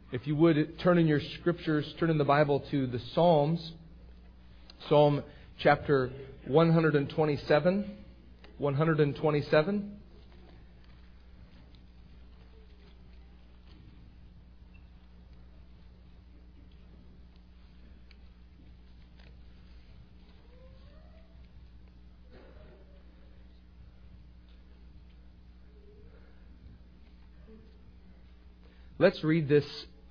If you would turn in your scriptures, turn in the Bible to the Psalms. Psalm chapter 127. 127. Let's read this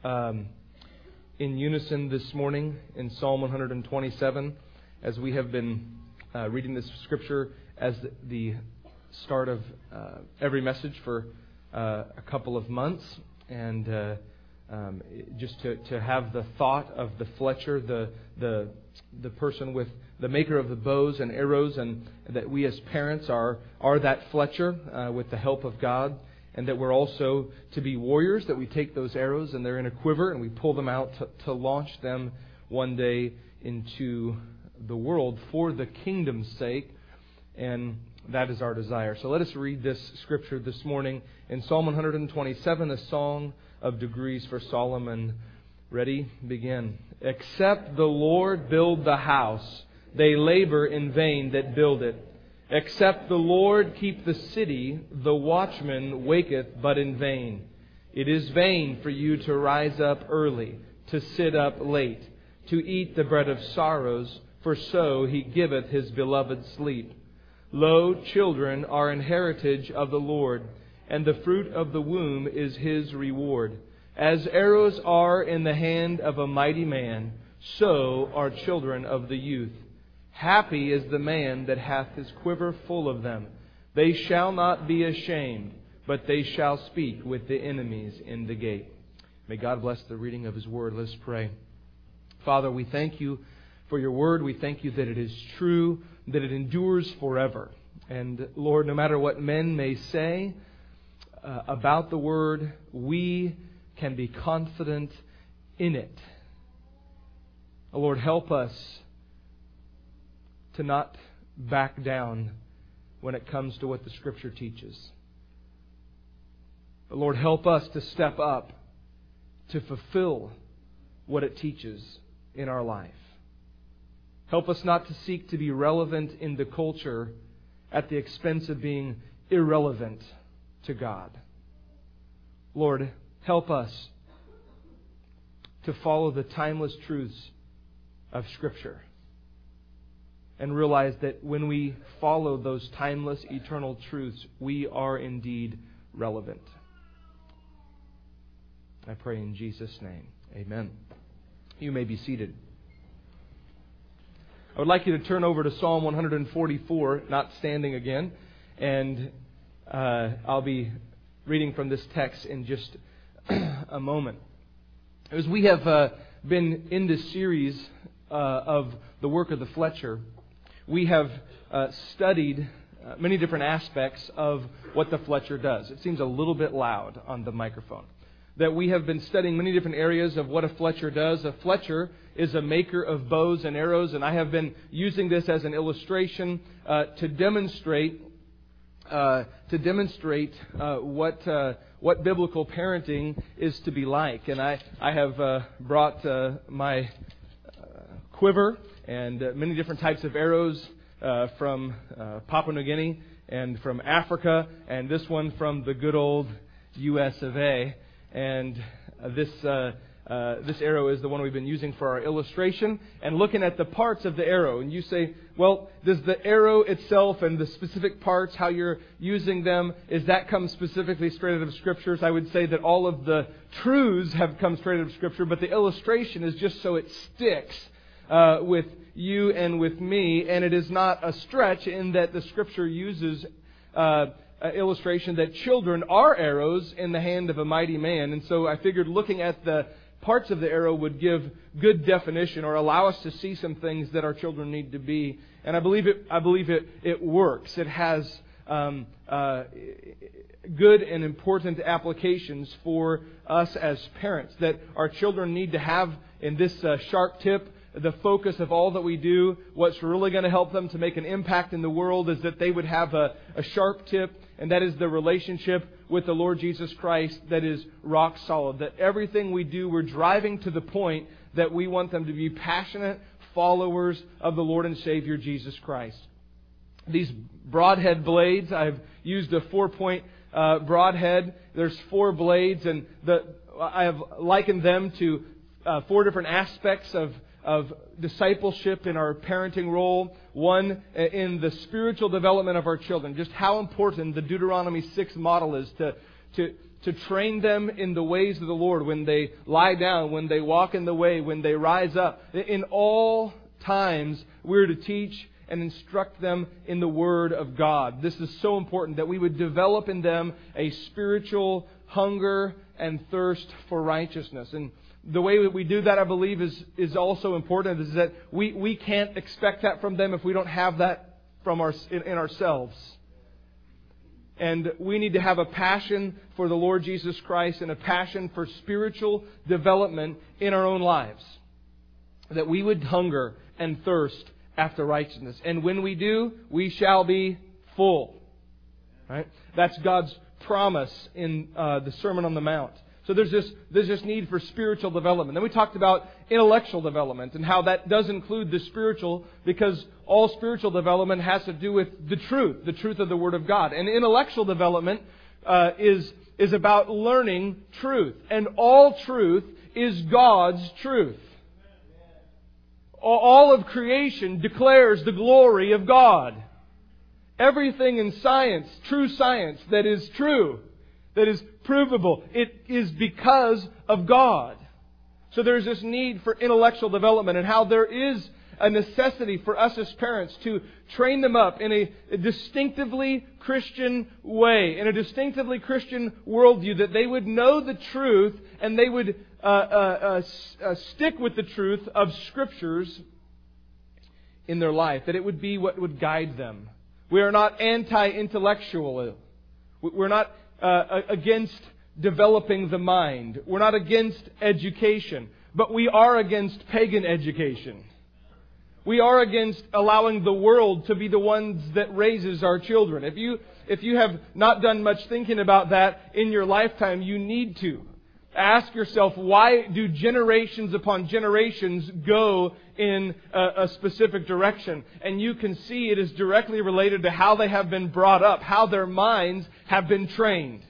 in unison this morning in Psalm 127, as we have been reading this scripture as the start of every message for a couple of months. And just to have the thought of the Fletcher, the person with the maker of the bows and arrows, and that we as parents are that Fletcher with the help of God. And that we're also to be warriors, that we take those arrows and they're in a quiver and we pull them out to launch them one day into the world for the kingdom's sake. And that is our desire. So let us read this scripture this morning in Psalm 127, a song of degrees for Solomon. Ready? Begin. Except the Lord build the house, they labor in vain that build it. Except the Lord keep the city, the watchman waketh but in vain. It is vain for you to rise up early, to sit up late, to eat the bread of sorrows, for so He giveth His beloved sleep. Lo, children are an heritage of the Lord, and the fruit of the womb is His reward. As arrows are in the hand of a mighty man, so are children of the youth. Happy is the man that hath his quiver full of them. They shall not be ashamed, but they shall speak with the enemies in the gate. May God bless the reading of His Word. Let's pray. Father, we thank You for Your Word. We thank You that it is true, that it endures forever. And Lord, no matter what men may say about the Word, we can be confident in it. Lord, help us to not back down when it comes to what the Scripture teaches. But Lord, help us to step up to fulfill what it teaches in our life. Help us not to seek to be relevant in the culture at the expense of being irrelevant to God. Lord, help us to follow the timeless truths of Scripture. And realize that when we follow those timeless, eternal truths, we are indeed relevant. I pray in Jesus' name. Amen. You may be seated. I would like you to turn over to Psalm 144, not standing again. And I'll be reading from this text in just a moment. As we have been in this series of the work of the Fletcher, we have studied many different aspects of what the Fletcher does. It seems a little bit loud on the microphone. That we have been studying many different areas of what a Fletcher does. A Fletcher is a maker of bows and arrows, and I have been using this as an illustration to demonstrate what biblical parenting is to be like. And I have brought my quiver and many different types of arrows from Papua New Guinea and from Africa, and this one from the good old U.S. of A. And this arrow is the one we've been using for our illustration. And looking at the parts of the arrow, and you say, well, does the arrow itself and the specific parts, how you're using them, is that come specifically straight out of Scriptures? I would say that all of the truths have come straight out of Scripture, but the illustration is just so it sticks with you and with me, and it is not a stretch in that the Scripture uses illustration that children are arrows in the hand of a mighty man. And so I figured looking at the parts of the arrow would give good definition or allow us to see some things that our children need to be. And I believe it works. It has good and important applications for us as parents, that our children need to have in this sharp tip the focus of all that we do. What's really going to help them to make an impact in the world is that they would have a sharp tip And that is the relationship with the Lord Jesus Christ that is rock solid. That everything we do, we're driving to the point that we want them to be passionate followers of the Lord and Savior Jesus Christ. These broadhead blades, I've used a 4-point broadhead. There's 4 blades, and I have likened them to 4 different aspects of discipleship in our parenting role. One, in the spiritual development of our children. Just how important the Deuteronomy 6 model is to train them in the ways of the Lord when they lie down, when they walk in the way, when they rise up. In all times, we're to teach and instruct them in the Word of God. This is so important that we would develop in them a spiritual hunger and thirst for righteousness. And the way that we do that, I believe, is also important. Is that we can't expect that from them if we don't have that in ourselves. And we need to have a passion for the Lord Jesus Christ and a passion for spiritual development in our own lives. That we would hunger and thirst after righteousness. And when we do, we shall be full. Right? That's God's promise in the Sermon on the Mount. So there's this need for spiritual development. Then we talked about intellectual development and how that does include the spiritual, because all spiritual development has to do with the truth of the Word of God. And intellectual development is about learning truth. And all truth is God's truth. All of creation declares the glory of God. Everything in science, true science, that is true, that is provable, it is because of God. So there's this need for intellectual development, and how there is a necessity for us as parents to train them up in a distinctively Christian way, in a distinctively Christian worldview, that they would know the truth and they would stick with the truth of Scriptures in their life, that it would be what would guide them. We are not anti-intellectual. We're not against developing the mind. We're not against education. But we are against pagan education. We are against allowing the world to be the ones that raises our children. If you have not done much thinking about that in your lifetime, you need to. Ask yourself, why do generations upon generations go in a specific direction? And you can see it is directly related to how they have been brought up, how their minds have been trained.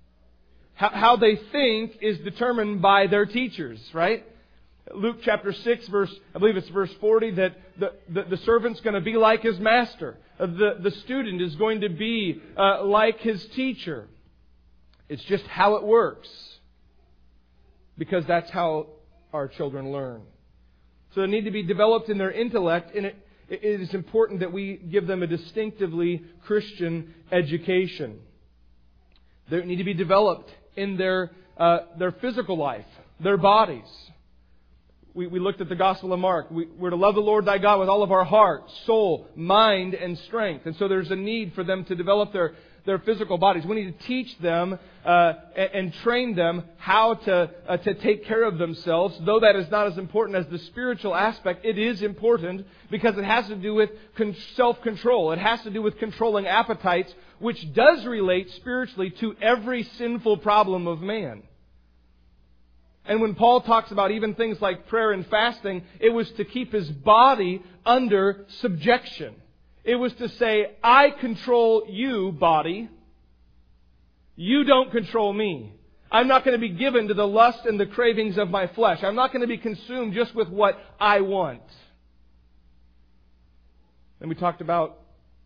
How they think is determined by their teachers, right? Luke chapter 6, I believe it's verse 40, that the servant's going to be like his master. The student is going to be like his teacher. It's just how it works. Because that's how our children learn. So they need to be developed in their intellect, and it is important that we give them a distinctively Christian education. They need to be developed in their physical life, their bodies. We looked at the Gospel of Mark. We're to love the Lord thy God with all of our heart, soul, mind, and strength. And so there's a need for them to develop their physical bodies. We need to teach them and train them how to take care of themselves. Though that is not as important as the spiritual aspect, it is important because it has to do with self-control. It has to do with controlling appetites, which does relate spiritually to every sinful problem of man. And when Paul talks about even things like prayer and fasting, it was to keep his body under subjection. It was to say, I control you, body. You don't control me. I'm not going to be given to the lust and the cravings of my flesh. I'm not going to be consumed just with what I want. And we talked about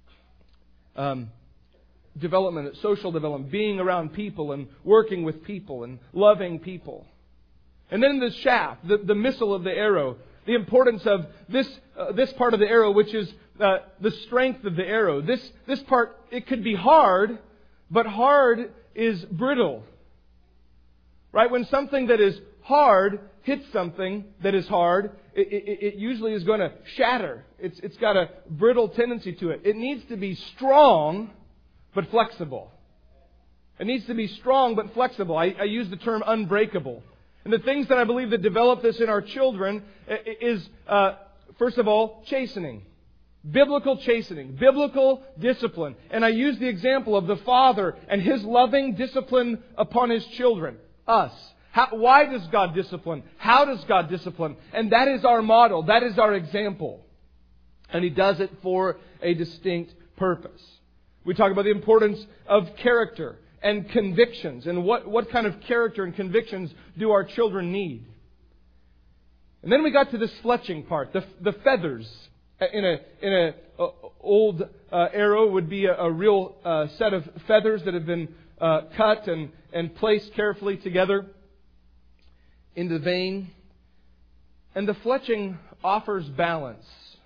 development, social development, being around people and working with people and loving people. And then the shaft, the missile of the arrow, the importance of this part of the arrow, which is the strength of the arrow. This part, it could be hard, but hard is brittle. Right? When something that is hard hits something that is hard, it usually is going to shatter. It's got a brittle tendency to it. It needs to be strong, but flexible. It needs to be strong, but flexible. I use the term unbreakable. And the things that I believe that develop this in our children is, first of all, chastening. Biblical chastening, biblical discipline. And I use the example of the father and his loving discipline upon his children, us. Why does God discipline? How does God discipline? And that is our model. That is our example. And He does it for a distinct purpose. We talk about the importance of character and convictions. And what kind of character and convictions do our children need? And then we got to this fletching part, the feathers. In a old arrow would be a real set of feathers that have been cut and placed carefully together in the vein. And the fletching offers balance.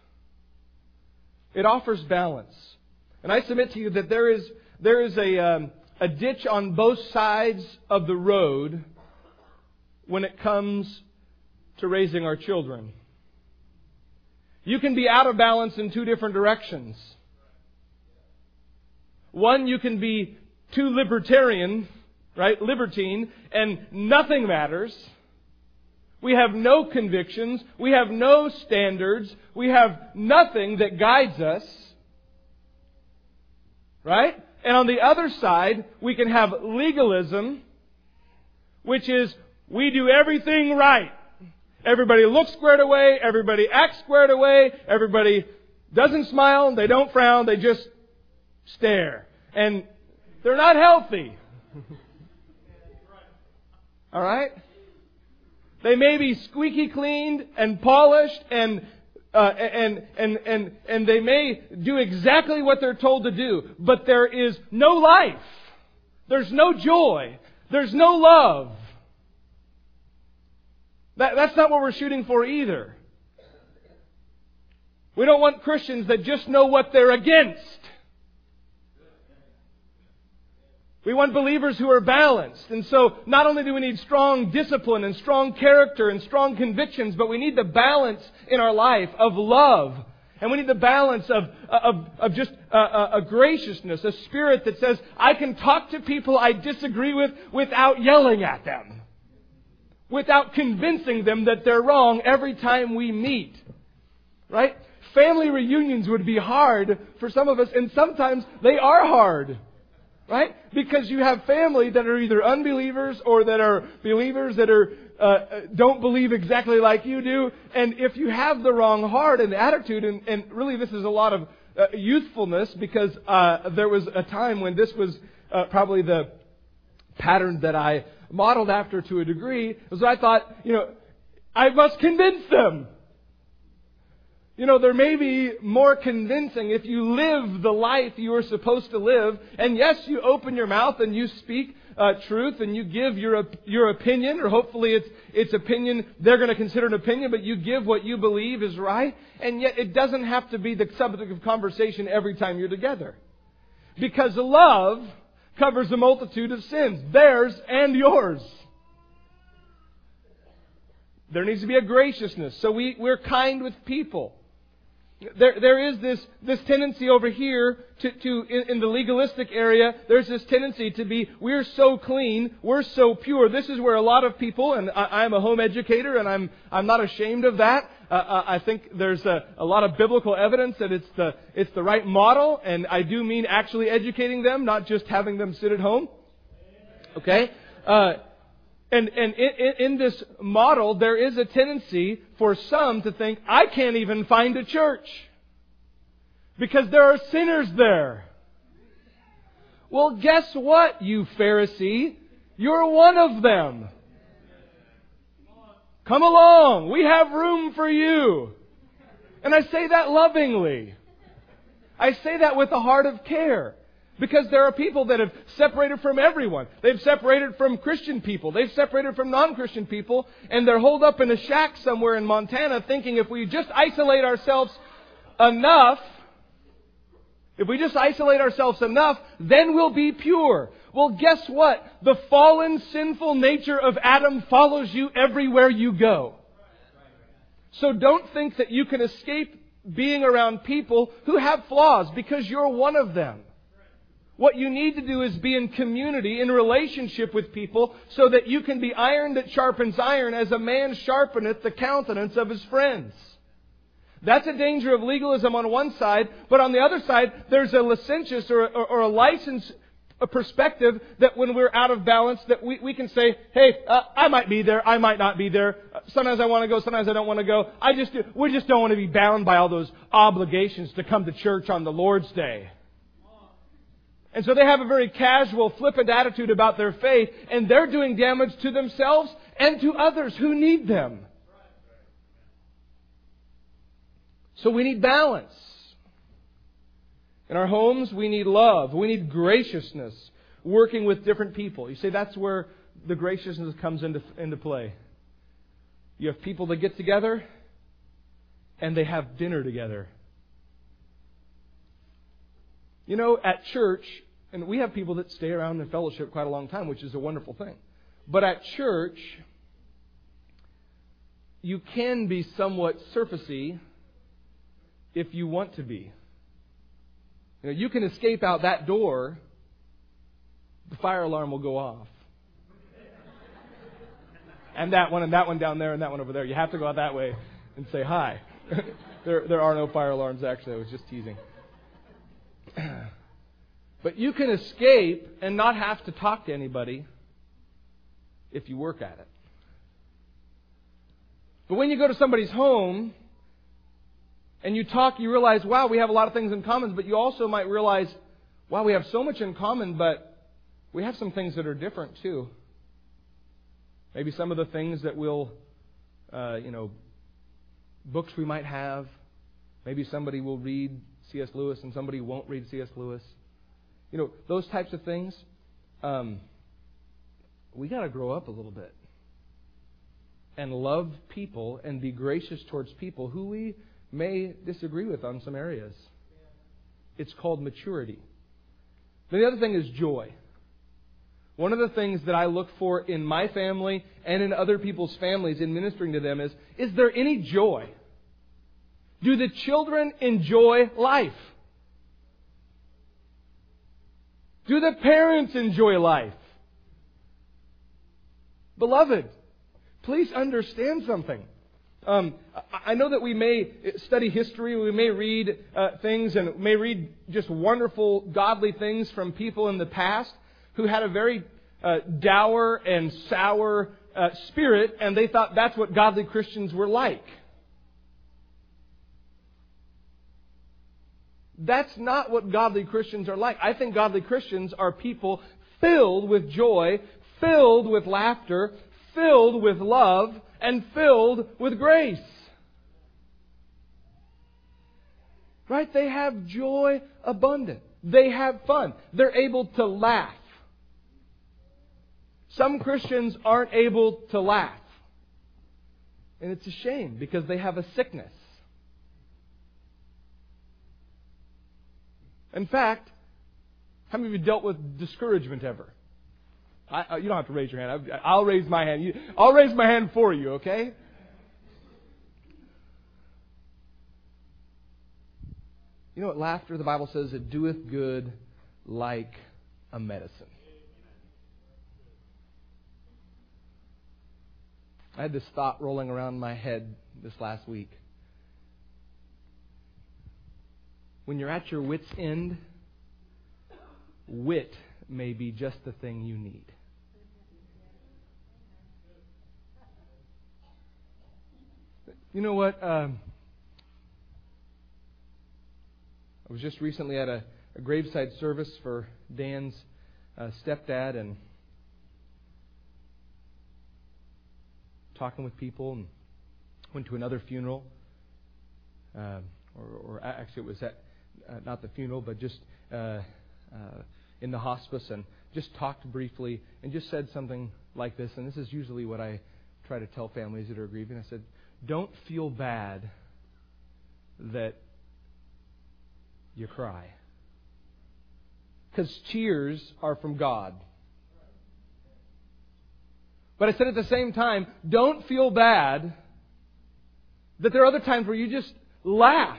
It offers balance. And I submit to you that there is a ditch on both sides of the road when it comes to raising our children. You can be out of balance in two different directions. One, you can be too libertarian, right? Libertine, and nothing matters. We have no convictions. We have no standards. We have nothing that guides us. Right? And on the other side, we can have legalism, which is we do everything right. Everybody looks squared away. Everybody acts squared away. Everybody doesn't smile. They don't frown. They just stare. And they're not healthy. All right? They may be squeaky cleaned and polished and they may do exactly what they're told to do. But there is no life. There's no joy. There's no love. That's not what we're shooting for either. We don't want Christians that just know what they're against. We want believers who are balanced. And so not only do we need strong discipline and strong character and strong convictions, but we need the balance in our life of love. And we need the balance of just a graciousness, a spirit that says, I can talk to people I disagree with without yelling at them. Without convincing them that they're wrong every time we meet. Right? Family reunions would be hard for some of us, and sometimes they are hard. Right? Because you have family that are either unbelievers or that are believers that are don't believe exactly like you do. And if you have the wrong heart and attitude, and really this is a lot of youthfulness, because there was a time when this was probably the pattern that I modeled after to a degree, was I thought, I must convince them. There may be more convincing if you live the life you are supposed to live. And yes, you open your mouth and you speak truth and you give your opinion, or hopefully it's opinion they're going to consider an opinion, but you give what you believe is right. And yet it doesn't have to be the subject of conversation every time you're together. Because love covers a multitude of sins, theirs and yours. There needs to be a graciousness. So we're kind with people. There is this tendency over here in the legalistic area. There's this tendency to be, we're so clean, we're so pure. This is where a lot of people, and I'm a home educator, and I'm not ashamed of that. I think there's a lot of biblical evidence that it's the right model, and I do mean actually educating them, not just having them sit at home. Okay? And in this model, there is a tendency for some to think, I can't even find a church because there are sinners there. Well, guess what, you Pharisee? You're one of them. Come along. We have room for you. And I say that lovingly. I say that with a heart of care. Because there are people that have separated from everyone. They've separated from Christian people. They've separated from non-Christian people. And they're holed up in a shack somewhere in Montana thinking if we just isolate ourselves enough, then we'll be pure. Well, guess what? The fallen, sinful nature of Adam follows you everywhere you go. So don't think that you can escape being around people who have flaws because you're one of them. What you need to do is be in community, in relationship with people, so that you can be iron that sharpens iron as a man sharpeneth the countenance of his friends. That's a danger of legalism on one side, but on the other side, there's a licentious or a license a perspective that when we're out of balance, that we can say, hey, I might be there, I might not be there. Sometimes I want to go, sometimes I don't want to go. We just don't want to be bound by all those obligations to come to church on the Lord's Day. And so they have a very casual, flippant attitude about their faith, and they're doing damage to themselves and to others who need them. So we need balance. In our homes, we need love. We need graciousness, working with different people. You say that's where the graciousness comes into play. You have people that get together and they have dinner together. You know, at church, and we have people that stay around in fellowship quite a long time, which is a wonderful thing. But at church, you can be somewhat surfacey if you want to be. You know, you can escape out that door, the fire alarm will go off. And that one down there and that one over there. You have to go out that way and say hi. There are no fire alarms, actually. I was just teasing. But you can escape and not have to talk to anybody if you work at it. But when you go to somebody's home and you talk, you realize, wow, we have a lot of things in common. But you also might realize, wow, we have so much in common, but we have some things that are different too. Maybe some of the things that we'll, books we might have. Maybe somebody will read C.S. Lewis and somebody won't read C.S. Lewis. You know, those types of things. We got to grow up a little bit and love people and be gracious towards people who we may disagree with on some areas. It's called maturity. Then the other thing is joy. One of the things that I look for in my family and in other people's families in ministering to them is there any joy? Do the children enjoy life? Do the parents enjoy life? Beloved, please understand something. I know that we may study history, we may read things and may read just wonderful, godly things from people in the past who had a very dour and sour spirit, and they thought that's what godly Christians were like. That's not what godly Christians are like. I think godly Christians are people filled with joy, filled with laughter, filled with love, and filled with grace. Right? They have joy abundant. They have fun. They're able to laugh. Some Christians aren't able to laugh. And it's a shame because they have a sickness. In fact, how many of you dealt with discouragement ever? You don't have to raise your hand. I'll raise my hand. I'll raise my hand for you, okay? You know what laughter, the Bible says, it doeth good like a medicine. I had this thought rolling around my head this last week. When you're at your wit's end, wit may be just the thing you need. You know what? I was just recently at a graveside service for Dan's stepdad and talking with people, and went to another funeral. Or actually it was at not the funeral, but just in the hospice, and just talked briefly and just said something like this. And this is usually what I try to tell families that are grieving. I said, don't feel bad that you cry. Because tears are from God. But I said at the same time, don't feel bad that there are other times where you just laugh.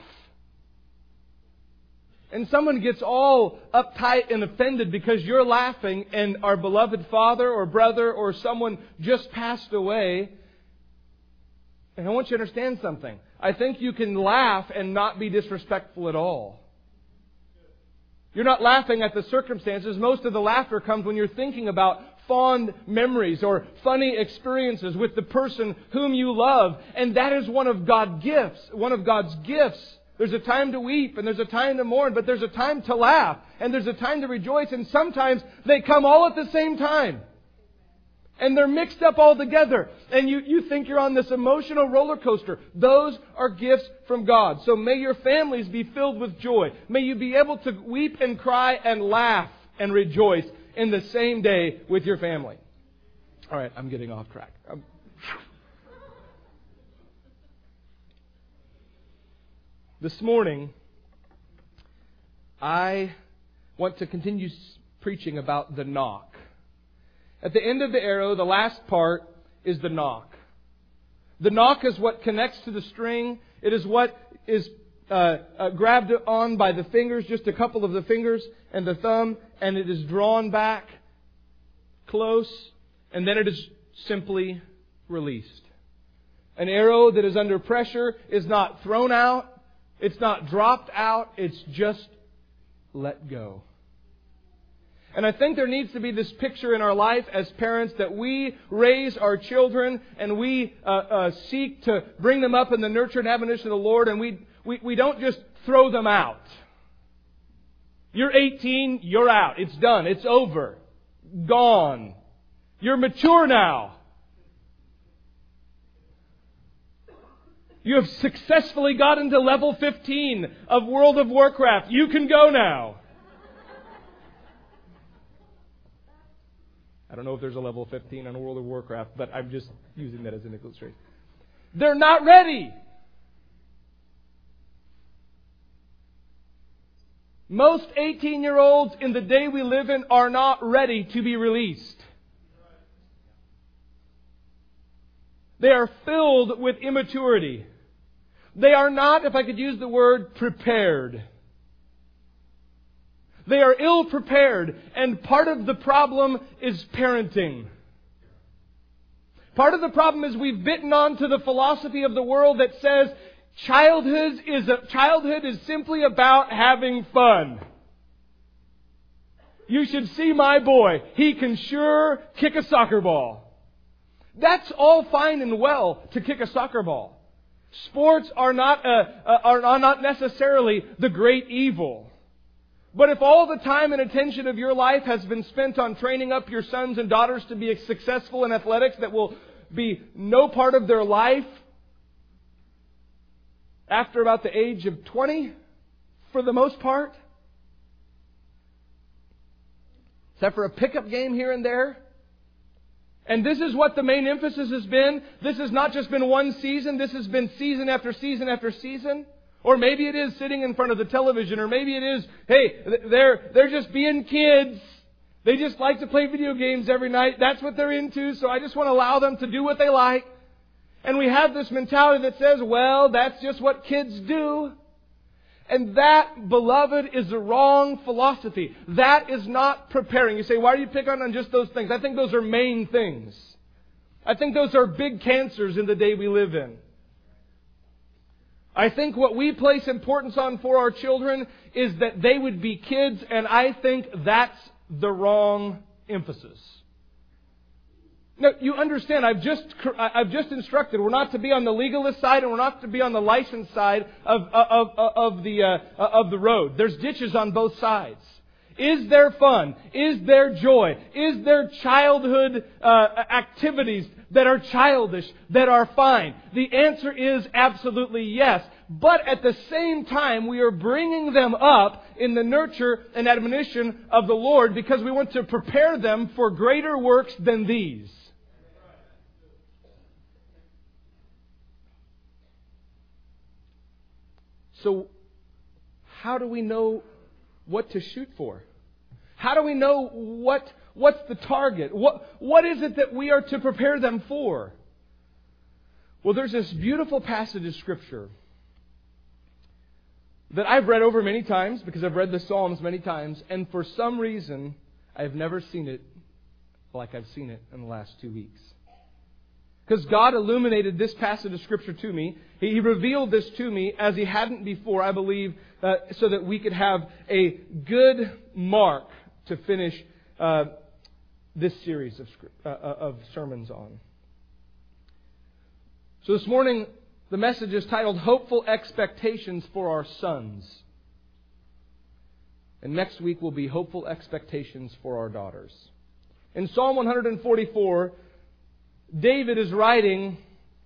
And someone gets all uptight and offended because you're laughing and our beloved father or brother or someone just passed away. And I want you to understand something. I think you can laugh and not be disrespectful at all. You're not laughing at the circumstances. Most of the laughter comes when you're thinking about fond memories or funny experiences with the person whom you love. And that is one of God's gifts. There's a time to weep and there's a time to mourn, but there's a time to laugh and there's a time to rejoice, and sometimes they come all at the same time. And they're mixed up all together. And you think you're on this emotional roller coaster. Those are gifts from God. So may your families be filled with joy. May you be able to weep and cry and laugh and rejoice in the same day with your family. All right, I'm getting off track. This morning, I want to continue preaching about the knock. At the end of the arrow, the last part is the knock. The knock is what connects to the string. It is what is grabbed on by the fingers, just a couple of the fingers and the thumb, and it is drawn back close, and then it is simply released. An arrow that is under pressure is not thrown out, it's not dropped out, it's just let go. And I think there needs to be this picture in our life as parents that we raise our children and we seek to bring them up in the nurture and admonition of the Lord, and we don't just throw them out. You're 18, you're out. It's done. It's over. Gone. You're mature now. You have successfully gotten to level 15 of World of Warcraft. You can go now. I don't know if there's a level 15 on World of Warcraft, but I'm just using that as an illustration. They're not ready. Most 18-year-olds in the day we live in are not ready to be released. They are filled with immaturity. They are not, if I could use the word, prepared. They are ill-prepared, and part of the problem is parenting. Part of the problem is we've bitten onto the philosophy of the world that says childhood is simply about having fun. You should see my boy. He can sure kick a soccer ball. That's all fine and well to kick a soccer ball. Sports are not necessarily the great evil. But if all the time and attention of your life has been spent on training up your sons and daughters to be successful in athletics that will be no part of their life after about the age of 20, for the most part, except for a pickup game here and there, and this is what the main emphasis has been. This has not just been one season. This has been season after season after season. Or maybe it is sitting in front of the television. Or maybe it is, hey, they're just being kids. They just like to play video games every night. That's what they're into. So I just want to allow them to do what they like. And we have this mentality that says, well, that's just what kids do. And that, beloved, is the wrong philosophy. That is not preparing. You say, why do you pick on just those things? I think those are main things. I think those are big cancers in the day we live in. I think what we place importance on for our children is that they would be kids, and I think that's the wrong emphasis. Now, you understand, I've just instructed we're not to be on the legalist side and we're not to be on the license side of the road. There's ditches on both sides. Is there fun? Is there joy? Is there childhood activities that are childish, that are fine? The answer is absolutely yes. But at the same time, we are bringing them up in the nurture and admonition of the Lord because we want to prepare them for greater works than these. So, how do we know what to shoot for? How do we know what's the target? What is it that we are to prepare them for? Well, there's this beautiful passage of Scripture that I've read over many times because I've read the Psalms many times, and for some reason I've never seen it like I've seen it in the last 2 weeks. Because God illuminated this passage of Scripture to me. He revealed this to me as He hadn't before, I believe, so that we could have a good mark to finish this series of sermons on. So this morning, the message is titled Hopeful Expectations for Our Sons. And next week will be Hopeful Expectations for Our Daughters. In Psalm 144, David is writing,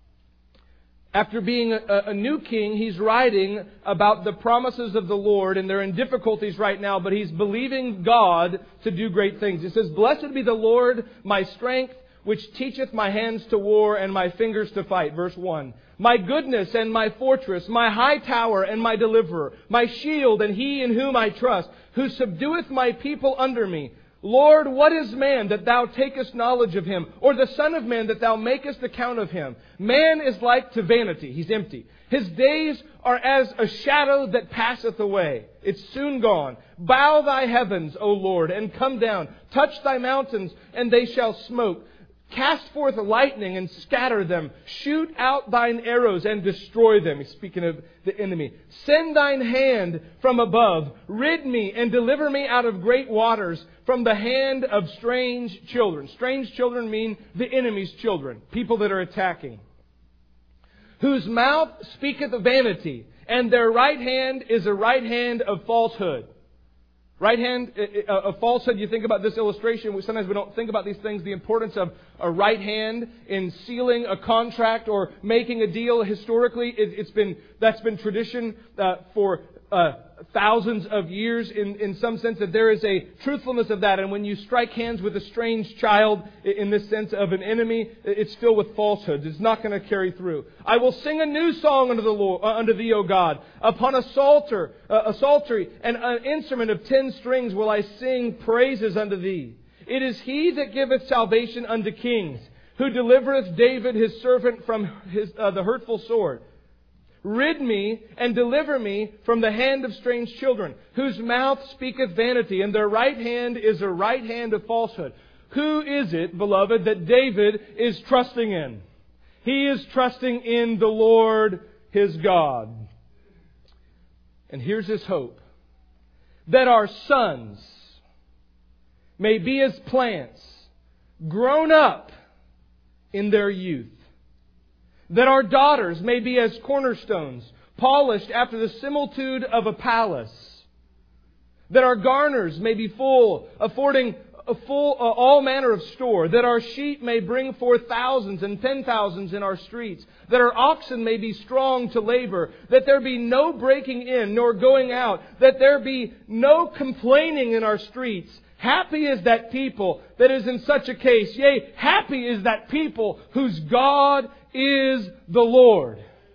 after being a new king, he's writing about the promises of the Lord, and they're in difficulties right now, but he's believing God to do great things. He says, "Blessed be the Lord, my strength, which teacheth my hands to war and my fingers to fight." Verse 1. "My goodness and my fortress, my high tower and my deliverer, my shield and he in whom I trust, who subdueth my people under me. Lord, what is man that Thou takest knowledge of him, or the son of man that Thou makest account of him? Man is like to vanity." He's empty. "His days are as a shadow that passeth away." It's soon gone. "Bow Thy heavens, O Lord, and come down. Touch Thy mountains, and they shall smoke. Cast forth lightning and scatter them. Shoot out Thine arrows and destroy them." He's speaking of the enemy. "Send Thine hand from above. Rid me and deliver me out of great waters, from the hand of strange children." Strange children mean the enemy's children, people that are attacking. "Whose mouth speaketh vanity, and their right hand is a right hand of falsehood." Right hand of falsehood, you think about this illustration. Sometimes we don't think about these things. The importance of a right hand in sealing a contract or making a deal. Historically, that's been tradition for thousands of years in some sense, that there is a truthfulness of that. And when you strike hands with a strange child, in this sense of an enemy, it's filled with falsehoods. It's not going to carry through. "I will sing a new song unto the Lord, unto Thee, O God. Upon a psaltery and an instrument of 10 strings will I sing praises unto Thee. It is He that giveth salvation unto kings, who delivereth David His servant from the hurtful sword. Rid me and deliver me from the hand of strange children, whose mouth speaketh vanity, and their right hand is a right hand of falsehood." Who is it, beloved, that David is trusting in? He is trusting in the Lord his God. And here's his hope: that our sons may be as plants grown up in their youth. That our daughters may be as cornerstones, polished after the similitude of a palace. That our garners may be full, affording all manner of store. That our sheep may bring forth thousands and 10,000s in our streets. That our oxen may be strong to labor. That there be no breaking in nor going out. That there be no complaining in our streets. Happy is that people that is in such a case. Yea, happy is that people whose God is the Lord.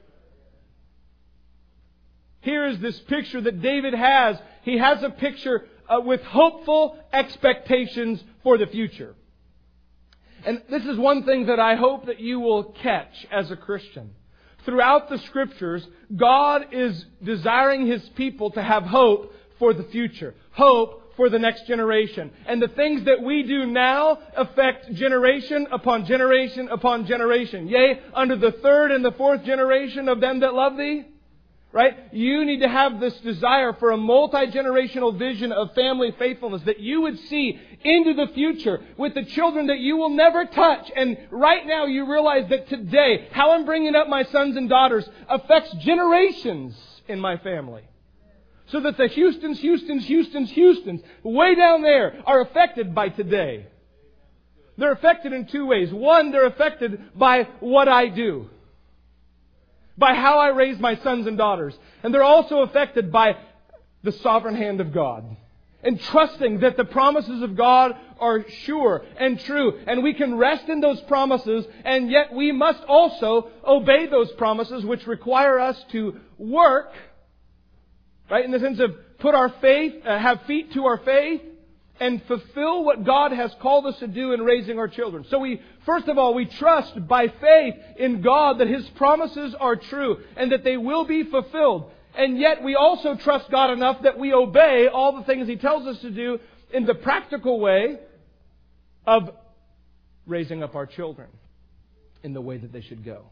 Here is this picture that David has. He has a picture with hopeful expectations for the future. And this is one thing that I hope that you will catch as a Christian. Throughout the Scriptures, God is desiring His people to have hope for the future. Hope for the next generation. And the things that we do now affect generation upon generation upon generation. Yea, under the third and the fourth generation of them that love Thee. Right? You need to have this desire for a multi-generational vision of family faithfulness, that you would see into the future with the children that you will never touch. And right now you realize that today, how I'm bringing up my sons and daughters affects generations in my family. So that the Houstons, way down there are affected by today. They're affected in two ways. One, they're affected by what I do. By how I raise my sons and daughters. And they're also affected by the sovereign hand of God. And trusting that the promises of God are sure and true. And we can rest in those promises, and yet we must also obey those promises, which require us to work. Right? In the sense of put our faith, have feet to our faith, and fulfill what God has called us to do in raising our children. So first of all, we trust by faith in God that His promises are true and that they will be fulfilled. And yet we also trust God enough that we obey all the things He tells us to do in the practical way of raising up our children. in the way that they should go.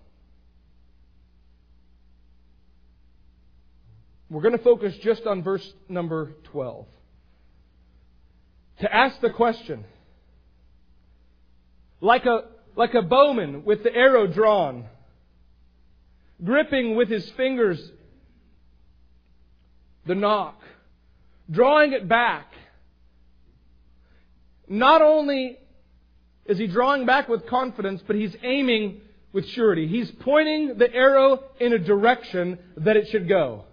We're going to focus just on verse number 12. To ask the question, like a bowman with the arrow drawn, gripping with his fingers the nock, drawing it back. Not only is he drawing back with confidence, but he's aiming with surety. He's pointing the arrow in a direction that it should go.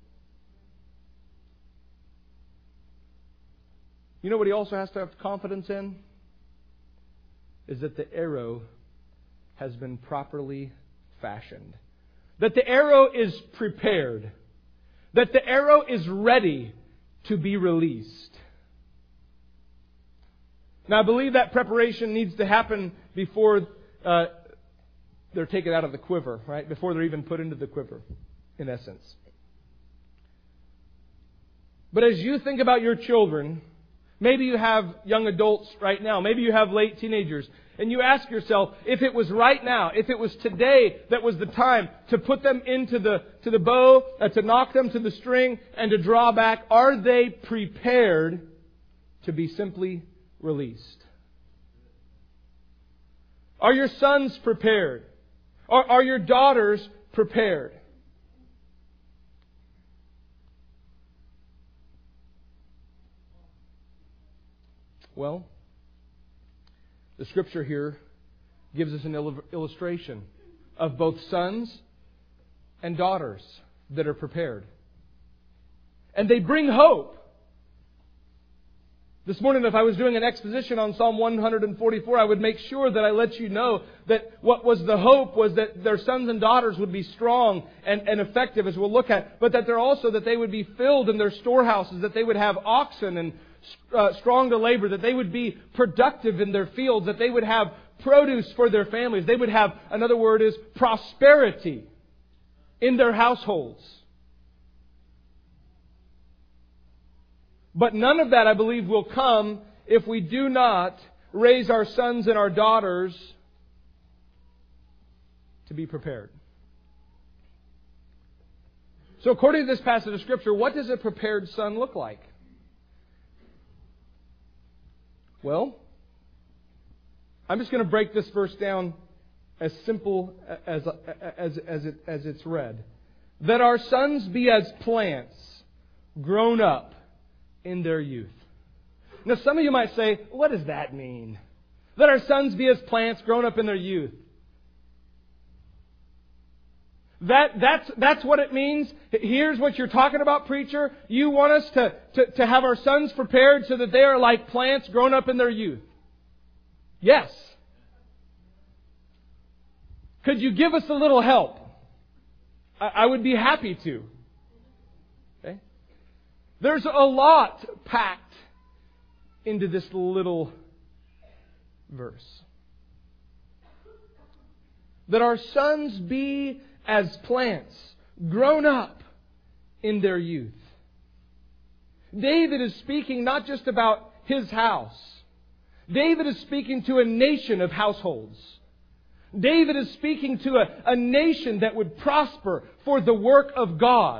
You know what he also has to have confidence in? Is that the arrow has been properly fashioned. That the arrow is prepared. That the arrow is ready to be released. Now, I believe that preparation needs to happen before they're taken out of the quiver, right? Before they're even put into the quiver, in essence. But as you think about your children, maybe you have young adults right now, maybe you have late teenagers, and you ask yourself, if it was right now, if it was today that was the time to put them into the bow, to knock them to the string, and to draw back, are they prepared to be simply released? Are your sons prepared? Are your daughters prepared? Well, the Scripture here gives us an illustration of both sons and daughters that are prepared. And they bring hope. This morning, if I was doing an exposition on Psalm 144, I would make sure that I let you know that what was the hope was that their sons and daughters would be strong and effective, as we'll look at, but that they're also that they would be filled in their storehouses, that they would have oxen and strong to labor, that they would be productive in their fields, that they would have produce for their families. They would have, another word is prosperity in their households. But none of that, I believe, will come if we do not raise our sons and our daughters to be prepared. So according to this passage of Scripture, what does a prepared son look like? Well, I'm just going to break this verse down as simple as it's read. That our sons be as plants grown up in their youth. Now, some of you might say, what does that mean? That our sons be as plants grown up in their youth. That's what it means. Here's what you're talking about, preacher. You want us to have our sons prepared so that they are like plants grown up in their youth. Yes. Could you give us a little help? I would be happy to. Okay? There's a lot packed into this little verse. That our sons be as plants grown up in their youth. David is speaking not just about his house. David is speaking to a nation of households. David is speaking to a nation that would prosper for the work of God.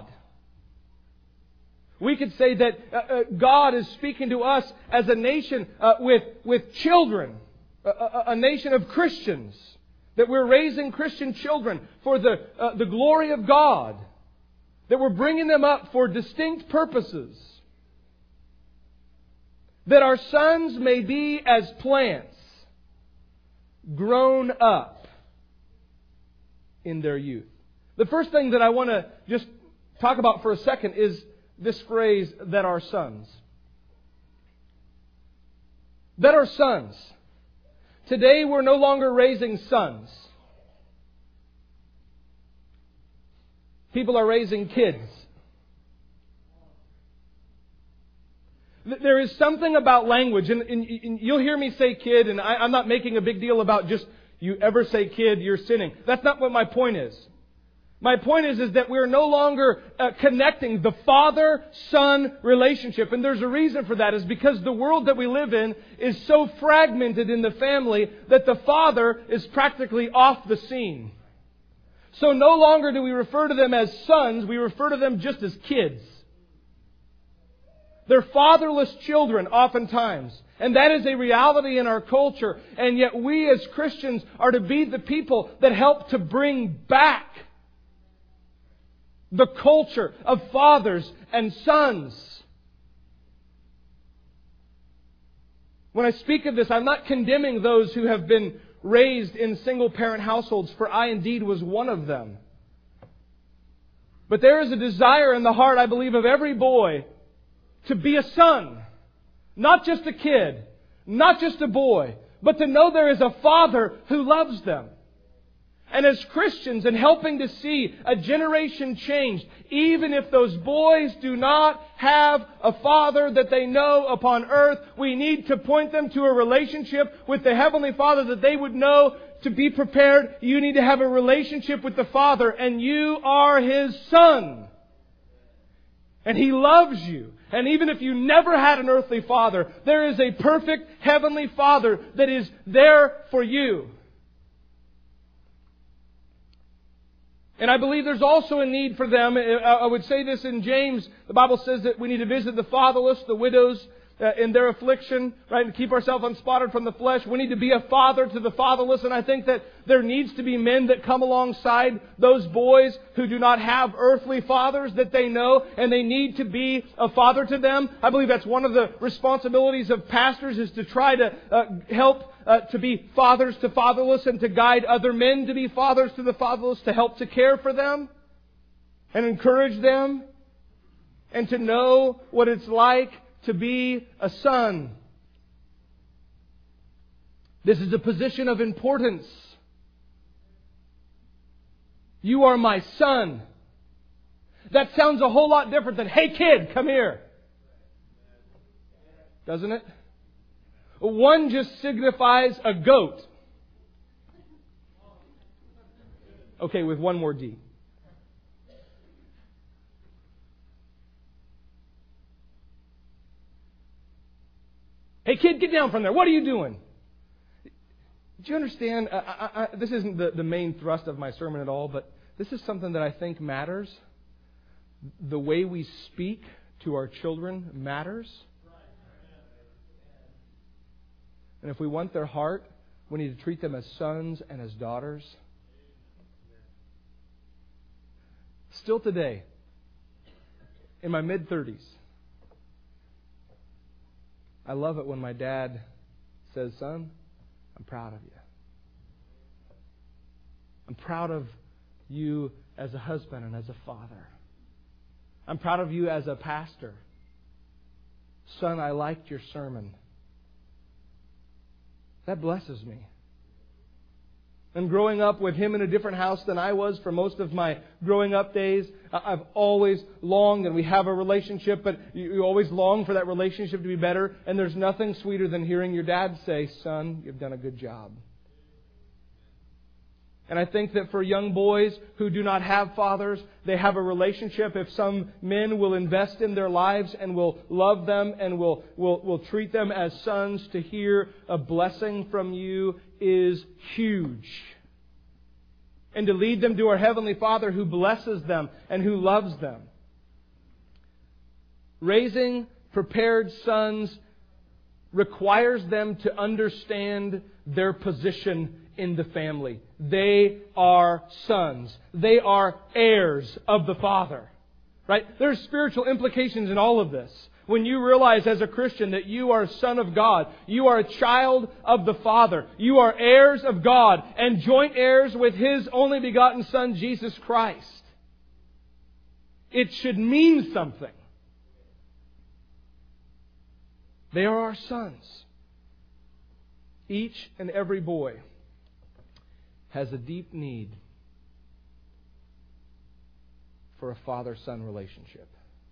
We could say that God is speaking to us as a nation with children, a nation of Christians. That we're raising Christian children for the glory of God. That we're bringing them up for distinct purposes. That our sons may be as plants grown up in their youth. The first thing that I want to just talk about for a second is this phrase, that our sons. That our sons. Today we're no longer raising sons. People are raising kids. There is something about language, and you'll hear me say kid, and I'm not making a big deal about just you ever say kid, you're sinning. That's not what my point is. My point is that we're no longer connecting the father-son relationship. And there's a reason for that, is because the world that we live in is so fragmented in the family that the father is practically off the scene. So no longer do we refer to them as sons, we refer to them just as kids. They're fatherless children oftentimes. And that is a reality in our culture. And yet we as Christians are to be the people that help to bring back the culture of fathers and sons. When I speak of this, I'm not condemning those who have been raised in single-parent households, for I indeed was one of them. But there is a desire in the heart, I believe, of every boy to be a son. Not just a kid, not just a boy, but to know there is a Father who loves them. And as Christians, in helping to see a generation changed, even if those boys do not have a father that they know upon earth, we need to point them to a relationship with the Heavenly Father that they would know. To be prepared, you need to have a relationship with the Father, and you are His son. And He loves you. And even if you never had an earthly father, there is a perfect Heavenly Father that is there for you. And I believe there's also a need for them. I would say this in James. The Bible says that we need to visit the fatherless, the widows in their affliction, right? And keep ourselves unspotted from the flesh. We need to be a father to the fatherless. And I think that there needs to be men that come alongside those boys who do not have earthly fathers that they know, and they need to be a father to them. I believe that's one of the responsibilities of pastors, is to try to help to be fathers to fatherless, and to guide other men to be fathers to the fatherless, to help to care for them and encourage them, and to know what it's like to be a son. This is a position of importance. You are my son. That sounds a whole lot different than, hey kid, come here. Doesn't it? One just signifies a goat. Okay, with one more D. Hey kid, get down from there. What are you doing? Do you understand? This isn't the main thrust of my sermon at all, but this is something that I think matters. The way we speak to our children matters. And if we want their heart, we need to treat them as sons and as daughters. Still today, in my mid-30s, I love it when my dad says, son, I'm proud of you. I'm proud of you as a husband and as a father. I'm proud of you as a pastor. Son, I liked your sermon. That blesses me. And growing up with him in a different house than I was for most of my growing up days, I've always longed, and we have a relationship, but you always long for that relationship to be better. And there's nothing sweeter than hearing your dad say, son, you've done a good job. And I think that for young boys who do not have fathers, they have a relationship. If some men will invest in their lives and will love them and will treat them as sons, to hear a blessing from you is huge. And to lead them to our Heavenly Father who blesses them and who loves them. Raising prepared sons requires them to understand their position in the family. They are sons. They are heirs of the Father. Right? There's spiritual implications in all of this. When you realize as a Christian that you are a son of God, you are a child of the Father, you are heirs of God and joint heirs with His only begotten Son, Jesus Christ. It should mean something. They are our sons. Each and every boy has a deep need for a father-son relationship.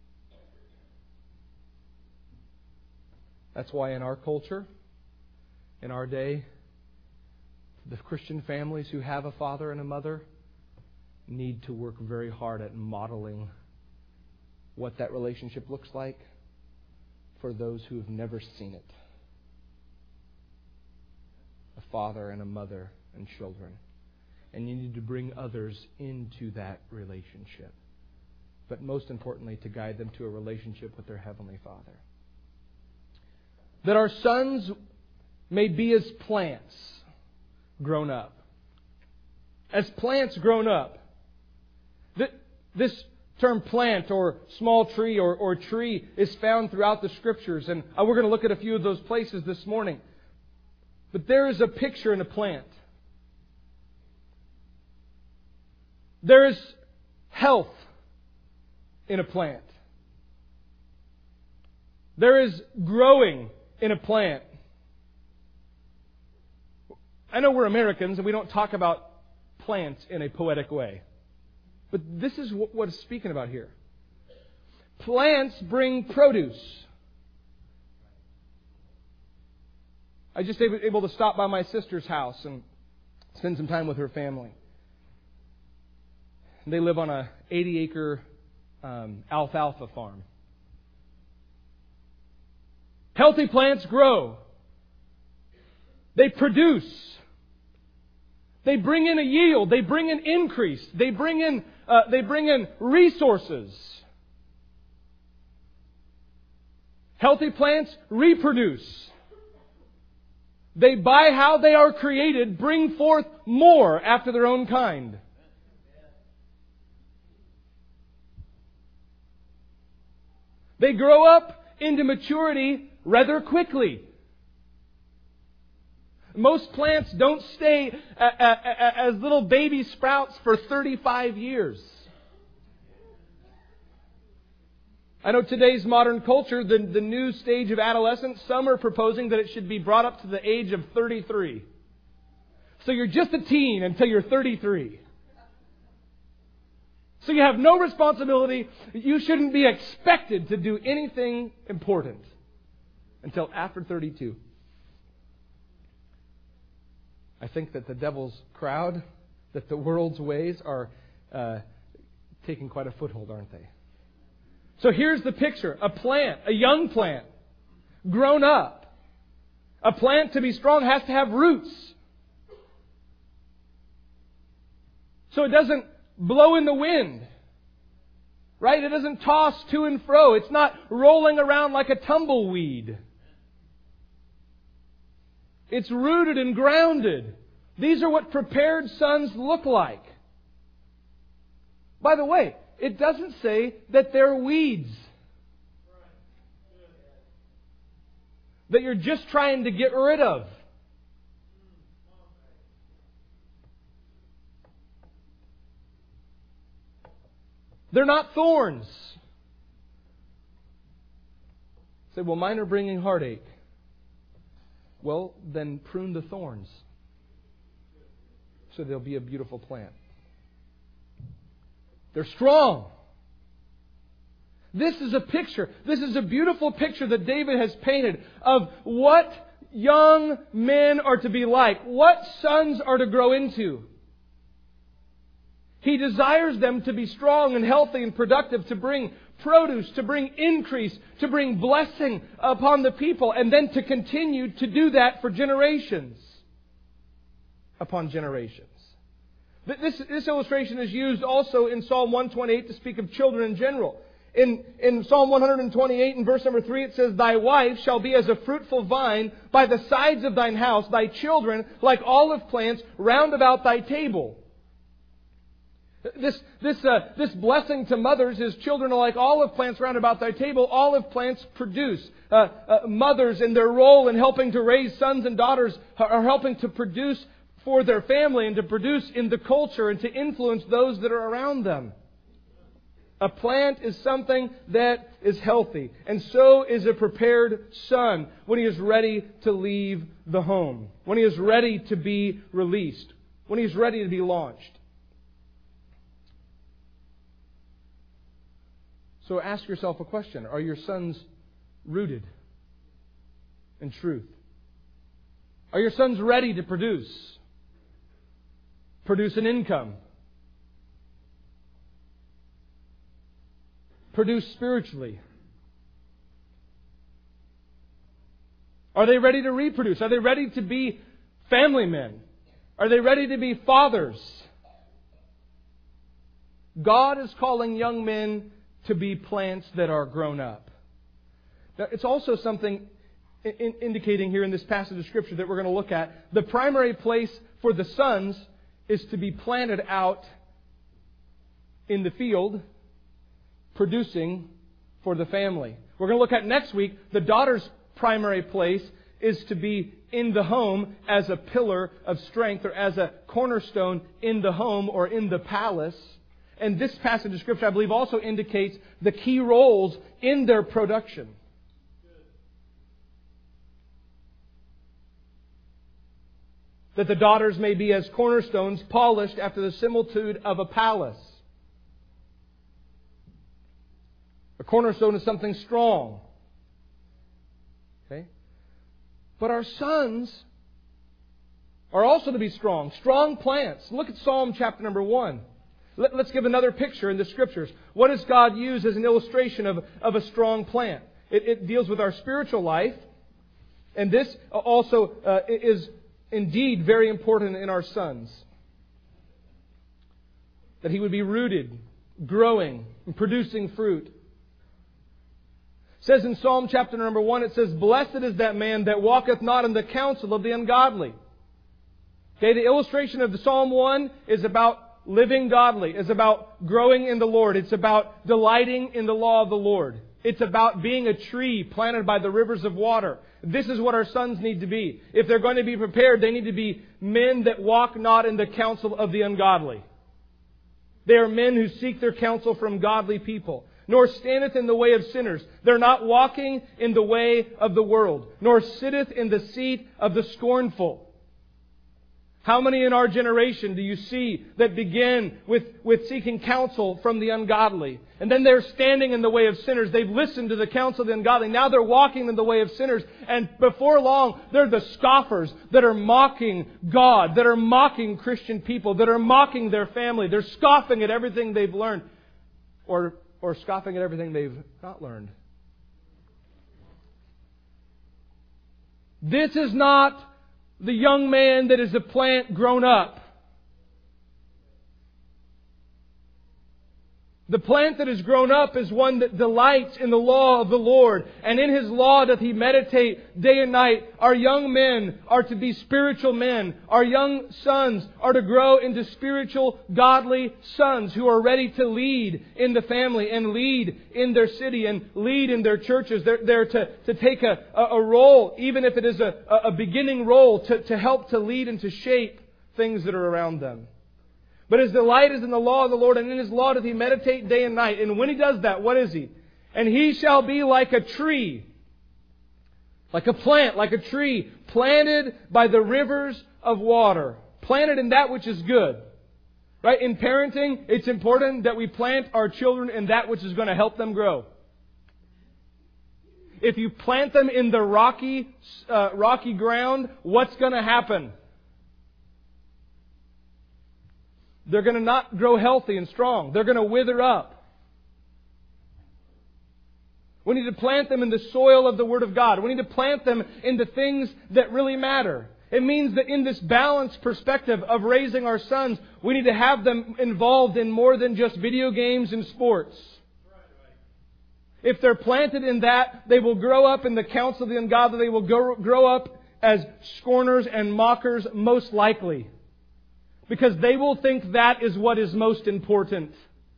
That's why in our culture, in our day, the Christian families who have a father and a mother need to work very hard at modeling what that relationship looks like for those who have never seen it. A father and a mother and children. And you need to bring others into that relationship. But most importantly, to guide them to a relationship with their Heavenly Father. That our sons may be as plants grown up. As plants grown up. This term plant or small tree or tree is found throughout the Scriptures. And we're going to look at a few of those places this morning. But there is a picture in a plant. There is health in a plant. There is growing in a plant. I know we're Americans and we don't talk about plants in a poetic way. But this is what it's speaking about here. Plants bring produce. I just was able to stop by my sister's house and spend some time with her family. They live on a 80-acre alfalfa farm. Healthy plants grow. They produce. They bring in a yield. They bring in increase. They bring in resources. Healthy plants reproduce. They, by how they are created, bring forth more after their own kind. They grow up into maturity rather quickly. Most plants don't stay as little baby sprouts for 35 years. I know today's modern culture, the new stage of adolescence, some are proposing that it should be brought up to the age of 33. So you're just a teen until you're 33. So you have no responsibility. You shouldn't be expected to do anything important until after 32. I think that the devil's crowd, that the world's ways are taking quite a foothold, aren't they? So here's the picture. A plant, a young plant, grown up. A plant to be strong has to have roots. So it doesn't blow in the wind. Right? It doesn't toss to and fro. It's not rolling around like a tumbleweed. It's rooted and grounded. These are what prepared sons look like. By the way, it doesn't say that they're weeds. That you're just trying to get rid of. They're not thorns. Say, well, mine are bringing heartache. Well, then prune the thorns. So they'll be a beautiful plant. They're strong. This is a picture. This is a beautiful picture that David has painted of what young men are to be like. What sons are to grow into. He desires them to be strong and healthy and productive, to bring produce, to bring increase, to bring blessing upon the people, and then to continue to do that for generations upon generations. This illustration is used also in Psalm 128 to speak of children in general. In Psalm 128 in verse number 3 it says, "Thy wife shall be as a fruitful vine by the sides of thine house, thy children like olive plants round about thy table." This blessing to mothers is children are like olive plants round about thy table. Olive plants produce. Mothers in their role in helping to raise sons and daughters are helping to produce for their family and to produce in the culture and to influence those that are around them. A plant is something that is healthy. And so is a prepared son when he is ready to leave the home. When he is ready to be released. When he is ready to be launched. So ask yourself a question. Are your sons rooted in truth? Are your sons ready to produce? Produce an income. produce spiritually? Are they ready to reproduce? Are they ready to be family men? Are they ready to be fathers? God is calling young men to be plants that are grown up. Now, it's also something indicating here in this passage of Scripture that we're going to look at. The primary place for the sons is to be planted out in the field, producing for the family. We're going to look at next week, the daughter's primary place is to be in the home as a pillar of strength, or as a cornerstone in the home or in the palace. And this passage of Scripture, I believe, also indicates the key roles in their production. That the daughters may be as cornerstones, polished after the similitude of a palace. A cornerstone is something strong. Okay? But our sons are also to be strong. Strong plants. Look at Psalm chapter number 1. Let's give another picture in the Scriptures. What does God use as an illustration of a strong plant? It deals with our spiritual life. And this also is indeed very important in our sons. That he would be rooted, growing, and producing fruit. It says in Psalm chapter number 1, it says, "Blessed is that man that walketh not in the counsel of the ungodly." Okay, the illustration of the Psalm 1 is about living godly. It's about growing in the Lord. It's about delighting in the law of the Lord. It's about being a tree planted by the rivers of water. This is what our sons need to be. If they're going to be prepared, they need to be men that walk not in the counsel of the ungodly. They are men who seek their counsel from godly people. Nor standeth in the way of sinners. They're not walking in the way of the world. Nor sitteth in the seat of the scornful. How many in our generation do you see that begin with seeking counsel from the ungodly? And then they're standing in the way of sinners. They've listened to the counsel of the ungodly. Now they're walking in the way of sinners. And before long, they're the scoffers that are mocking God, that are mocking Christian people, that are mocking their family. They're scoffing at everything they've learned. Or scoffing at everything they've not learned. This is not the young man that is a plant grown up. The plant that is grown up is one that delights in the law of the Lord, and in His law doth he meditate day and night. Our young men are to be spiritual men. Our young sons are to grow into spiritual, godly sons who are ready to lead in the family and lead in their city and lead in their churches. They're to take a role, even if it is a beginning role, to help to lead and to shape things that are around them. But his delight is in the law of the Lord, and in His law doth he meditate day and night. And when he does that, what is he? And he shall be like a tree, like a plant, like a tree, planted by the rivers of water. Planted in that which is good. Right? In parenting, it's important that we plant our children in that which is going to help them grow. If you plant them in the rocky ground, what's going to happen? They're going to not grow healthy and strong. They're going to wither up. We need to plant them in the soil of the Word of God. We need to plant them in the things that really matter. It means that in this balanced perspective of raising our sons, we need to have them involved in more than just video games and sports. If they're planted in that, they will grow up in the counsel of the ungodly. They will grow up as scorners and mockers, most likely. Because they will think that is what is most important.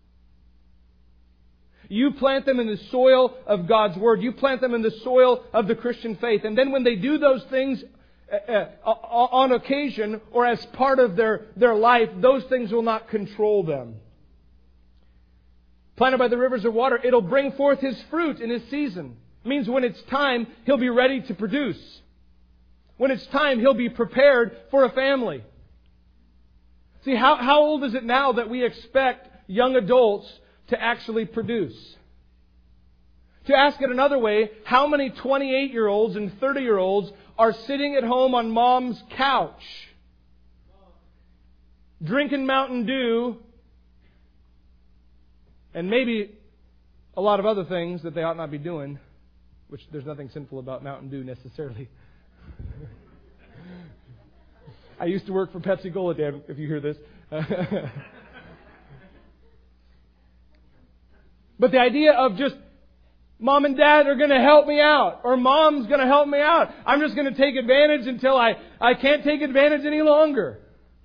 You plant them in the soil of God's Word. You plant them in the soil of the Christian faith. And then when they do those things on occasion or as part of their life, those things will not control them. Planted by the rivers of water, it'll bring forth His fruit in His season. It means when it's time, He'll be ready to produce. When it's time, He'll be prepared for a family. See, how old is it now that we expect young adults to actually produce? To ask it another way, how many 28-year-olds and 30-year-olds are sitting at home on mom's couch, drinking Mountain Dew, and maybe a lot of other things that they ought not be doing, which there's nothing sinful about Mountain Dew necessarily. I used to work for Pepsi Cola, Dad, if you hear this. But the idea of just, Mom and Dad are going to help me out, or Mom's going to help me out. I'm just going to take advantage until I can't take advantage any longer.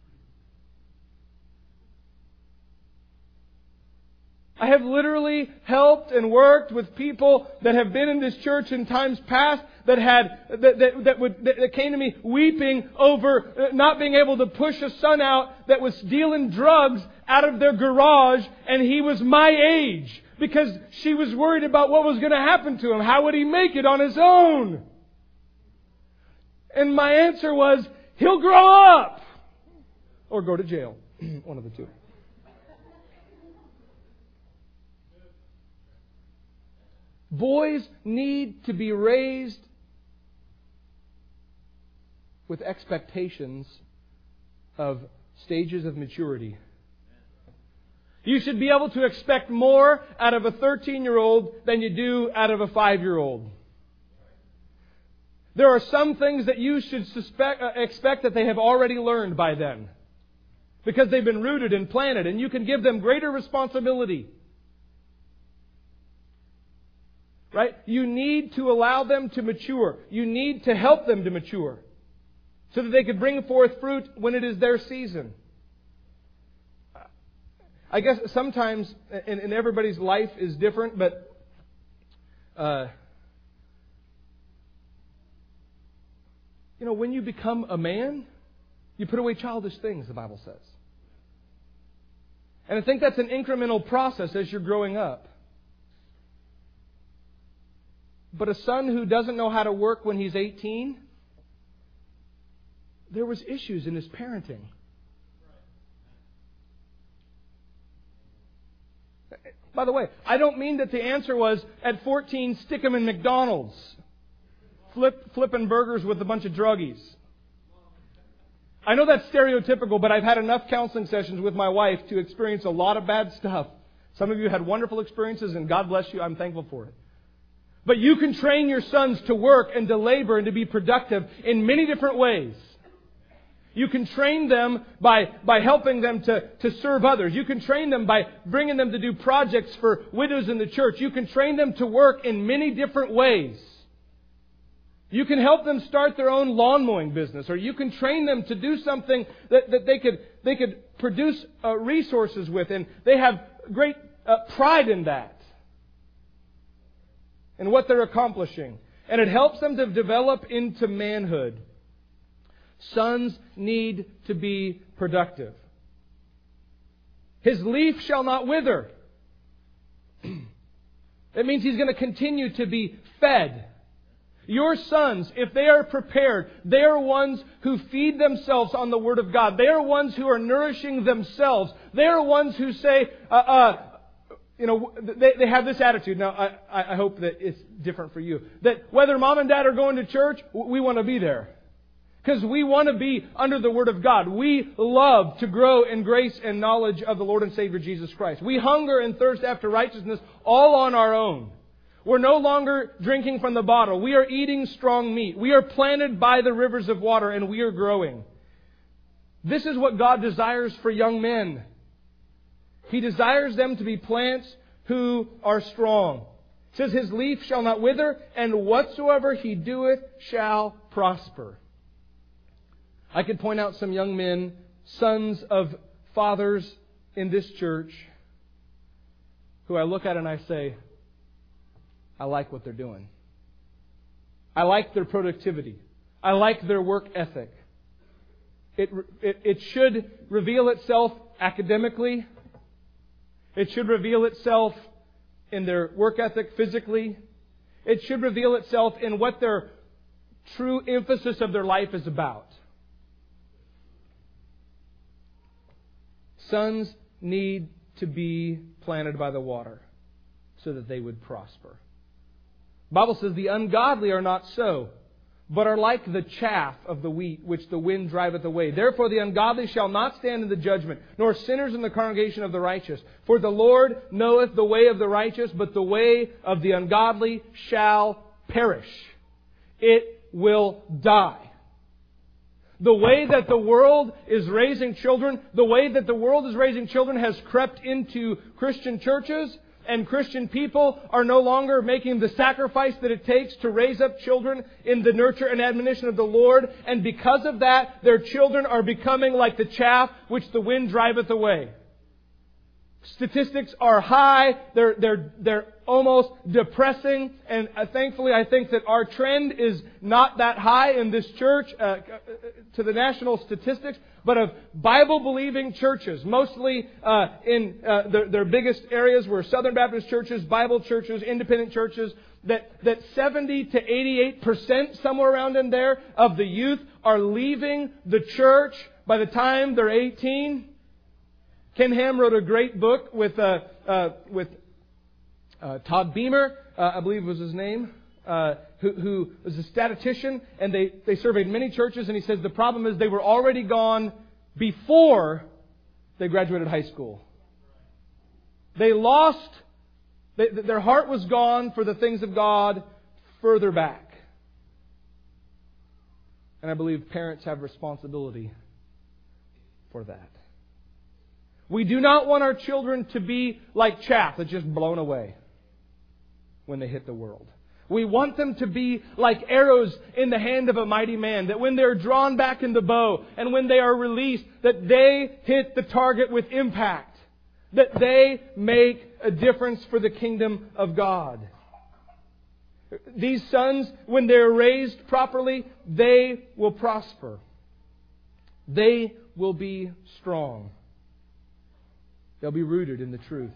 I have literally helped and worked with people that have been in this church in times past that came to me weeping over not being able to push a son out that was dealing drugs out of their garage, and he was my age. Because she was worried about what was going to happen to him. How would he make it on his own? And my answer was, he'll grow up. Or go to jail. One of the two. Boys need to be raised with expectations of stages of maturity. You should be able to expect more out of a 13-year-old than you do out of a 5-year-old. There are some things that you should expect that they have already learned by then, because they've been rooted and planted, and you can give them greater responsibility. Right? You need to allow them to mature. You need to help them to mature so that they can bring forth fruit when it is their season. I guess sometimes, and everybody's life is different, but when you become a man, you put away childish things, the Bible says. And I think that's an incremental process as you're growing up. But a son who doesn't know how to work when he's 18, there was issues in his parenting. By the way, I don't mean that the answer was, at 14, stick him in McDonald's. Flipping burgers with a bunch of druggies. I know that's stereotypical, but I've had enough counseling sessions with my wife to experience a lot of bad stuff. Some of you had wonderful experiences, and God bless you. I'm thankful for it. But you can train your sons to work and to labor and to be productive in many different ways. You can train them by helping them to serve others. You can train them by bringing them to do projects for widows in the church. You can train them to work in many different ways. You can help them start their own lawn mowing business, or you can train them to do something that they could produce resources with, and they have great pride in that and what they're accomplishing. And it helps them to develop into manhood. Sons need to be productive. His leaf shall not wither. That means he's going to continue to be fed. Your sons, if they are prepared, they are ones who feed themselves on the Word of God. They are ones who are nourishing themselves. They are ones who say, they have this attitude. Now, I hope that it's different for you. That whether Mom and Dad are going to church, we want to be there. Because we want to be under the Word of God. We love to grow in grace and knowledge of the Lord and Savior Jesus Christ. We hunger and thirst after righteousness all on our own. We're no longer drinking from the bottle. We are eating strong meat. We are planted by the rivers of water, and we are growing. This is what God desires for young men. He desires them to be plants who are strong. It says, His leaf shall not wither, and whatsoever He doeth shall prosper. I could point out some young men, sons of fathers in this church, who I look at and I say, I like what they're doing. I like their productivity. I like their work ethic. It should reveal itself academically. It should reveal itself in their work ethic physically. It should reveal itself in what their true emphasis of their life is about. Sons need to be planted by the water so that they would prosper. The Bible says the ungodly are not so, but are like the chaff of the wheat, which the wind driveth away. Therefore the ungodly shall not stand in the judgment, nor sinners in the congregation of the righteous. For the Lord knoweth the way of the righteous, but the way of the ungodly shall perish. It will die. The way that the world is raising children, has crept into Christian churches, and Christian people are no longer making the sacrifice that it takes to raise up children in the nurture and admonition of the Lord. And because of that, their children are becoming like the chaff which the wind driveth away. Statistics are high. They're almost depressing. And thankfully, I think that our trend is not that high in this church to the national statistics, but of Bible-believing churches. Mostly in their biggest areas were Southern Baptist churches, Bible churches, independent churches. That 70 to 88%, somewhere around in there, of the youth are leaving the church by the time they're 18. Ken Ham wrote a great book with Todd Beamer, I believe was his name, who was a statistician, and they surveyed many churches, and he says the problem is they were already gone before they graduated high school. They lost, their heart was gone for the things of God further back. And I believe parents have responsibility for that. We do not want our children to be like chaff that's just blown away when they hit the world. We want them to be like arrows in the hand of a mighty man, that when they're drawn back in the bow and when they are released, that they hit the target with impact, that they make a difference for the kingdom of God. These sons, when they're raised properly, they will prosper. They will be strong. They'll be rooted in the truth.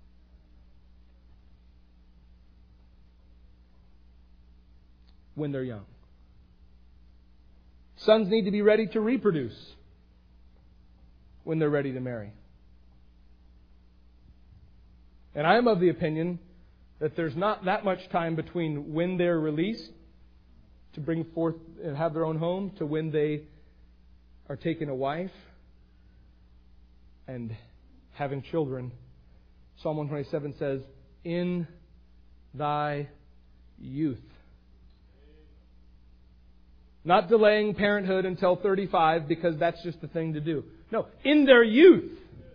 When they're young. Sons need to be ready to reproduce when they're ready to marry. And I am of the opinion that there's not that much time between when they're released to bring forth and have their own home to when they are taking a wife and having children. Psalm 127 says, in thy youth. Not delaying parenthood until 35 because that's just the thing to do. No, in their youth.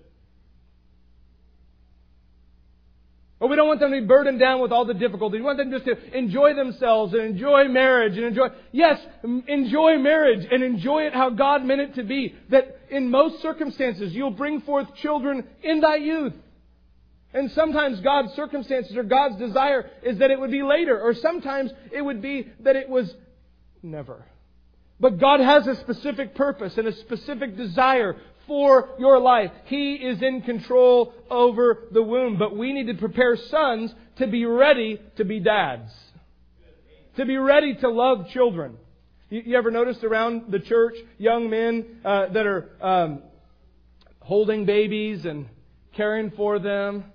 But we don't want them to be burdened down with all the difficulties. We want them just to enjoy themselves and enjoy marriage and enjoy marriage and enjoy it how God meant it to be. That in most circumstances you'll bring forth children in thy youth. And sometimes God's circumstances or God's desire is that it would be later. Or sometimes it would be that it was never. But God has a specific purpose and a specific desire for your life. He is in control over the womb. But we need to prepare sons to be ready to be dads. To be ready to love children. You ever noticed around the church young men that are holding babies and caring for them?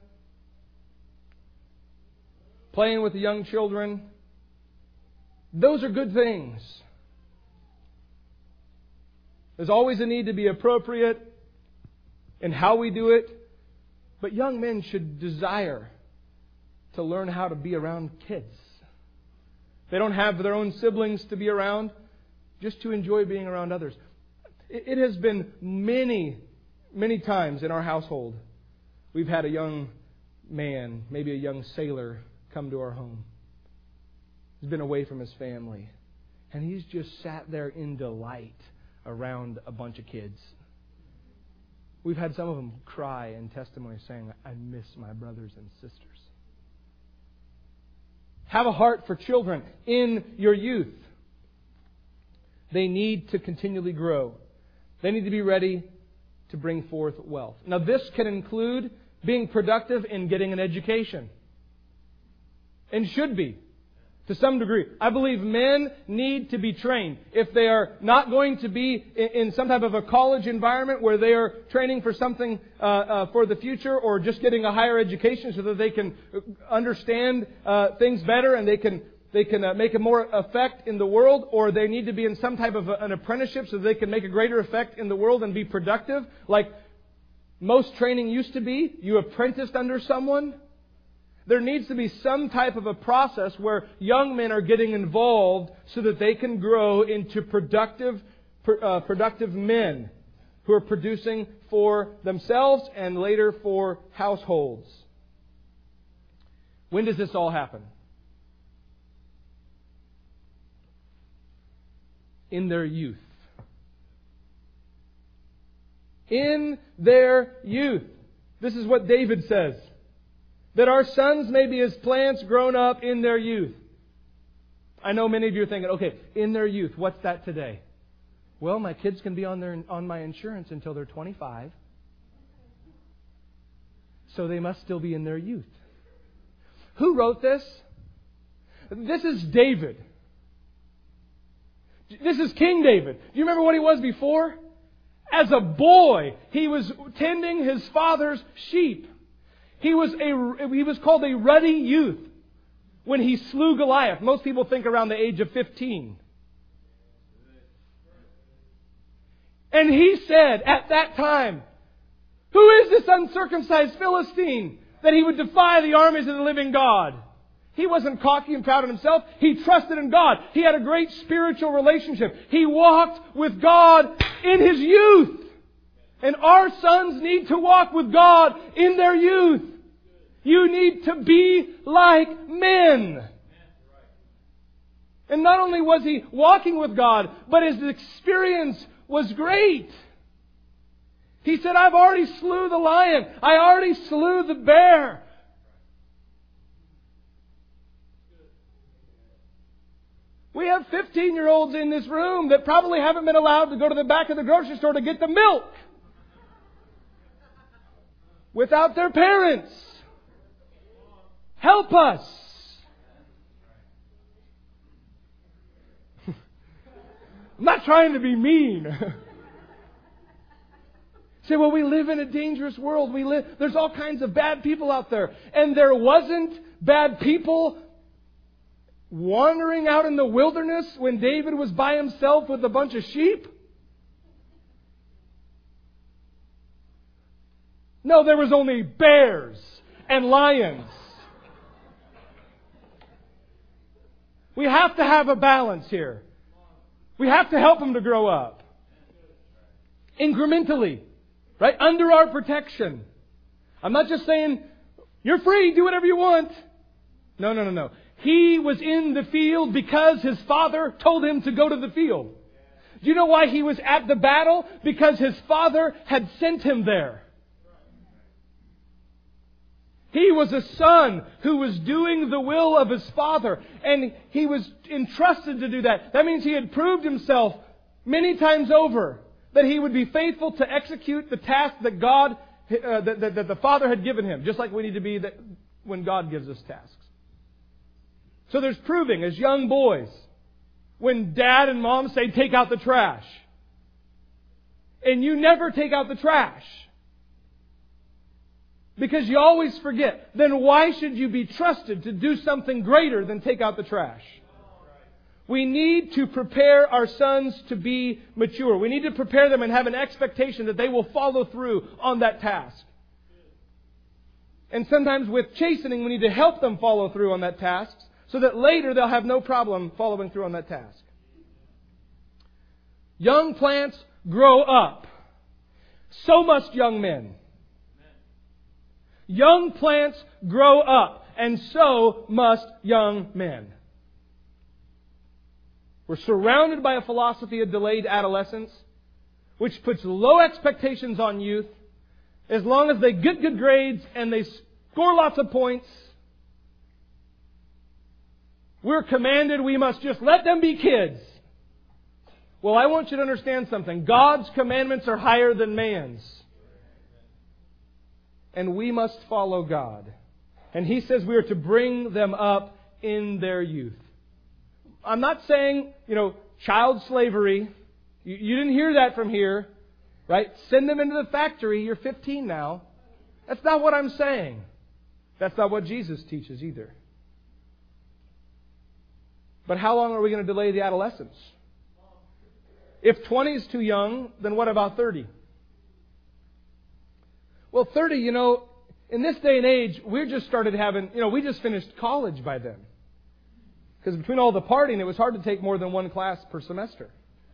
Playing with the young children? Those are good things. There's always a need to be appropriate in how we do it. But young men should desire to learn how to be around kids. They don't have their own siblings to be around, just to enjoy being around others. It has been many, many times in our household we've had a young man, maybe a young sailor, come to our home. He's been away from his family. And he's just sat there in delight around a bunch of kids. We've had some of them cry in testimony saying, I miss my brothers and sisters. Have a heart for children in your youth. They need to continually grow. They need to be ready to bring forth wealth. Now this can include being productive in getting an education. And should be. To some degree. I believe men need to be trained. If they are not going to be in some type of a college environment where they are training for something for the future or just getting a higher education so that they can understand things better and they can make a more effect in the world, or they need to be in some type of an apprenticeship so they can make a greater effect in the world and be productive, like most training used to be. You apprenticed under someone. There needs to be some type of a process where young men are getting involved so that they can grow into productive men who are producing for themselves and later for households. When does this all happen? In their youth. In their youth. This is what David says. That our sons may be as plants grown up in their youth. I know many of you are thinking, okay, in their youth, what's that today? Well, my kids can be on my insurance until they're 25. So they must still be in their youth. Who wrote this? This is David. This is King David. Do you remember what he was before? As a boy, he was tending his father's sheep. He was called a ruddy youth when he slew Goliath. Most people think around the age of 15. And he said at that time, "Who is this uncircumcised Philistine that he would defy the armies of the living God?" He wasn't cocky and proud of himself. He trusted in God. He had a great spiritual relationship. He walked with God in his youth. And our sons need to walk with God in their youth. You need to be like men. And not only was he walking with God, but his experience was great. He said, "I've already slew the lion. I already slew the bear." We have 15-year-olds in this room that probably haven't been allowed to go to the back of the grocery store to get the milk without their parents. Help us. I'm not trying to be mean. Say, well, we live in a dangerous world. There's all kinds of bad people out there. And there wasn't bad people wandering out in the wilderness when David was by himself with a bunch of sheep? No, there was only bears and lions. We have to have a balance here. We have to help them to grow up. Incrementally. Right? Under our protection. I'm not just saying, you're free, do whatever you want. No. He was in the field because his father told him to go to the field. Do you know why he was at the battle? Because his father had sent him there. He was a son who was doing the will of his father. And he was entrusted to do that. That means he had proved himself many times over that he would be faithful to execute the task that God, that the Father had given him. Just like we need to be when God gives us tasks. So there's proving as young boys. When Dad and Mom say, take out the trash. And you never take out the trash. Because you always forget. Then why should you be trusted to do something greater than take out the trash? We need to prepare our sons to be mature. We need to prepare them and have an expectation that they will follow through on that task. And sometimes with chastening, we need to help them follow through on that task so that later they'll have no problem following through on that task. Young plants grow up. So must young men. Young plants grow up, and so must young men. We're surrounded by a philosophy of delayed adolescence, which puts low expectations on youth. As long as they get good grades and they score lots of points, we're commanded we must just let them be kids. Well, I want you to understand something. God's commandments are higher than man's. And we must follow God. And He says we are to bring them up in their youth. I'm not saying, child slavery. You didn't hear that from here. Right? Send them into the factory. You're 15 now. That's not what I'm saying. That's not what Jesus teaches either. But how long are we going to delay the adolescence? If 20 is too young, then what about 30? Well, 30, in this day and age, we just started having, we just finished college by then. Because between all the partying, it was hard to take more than one class per semester.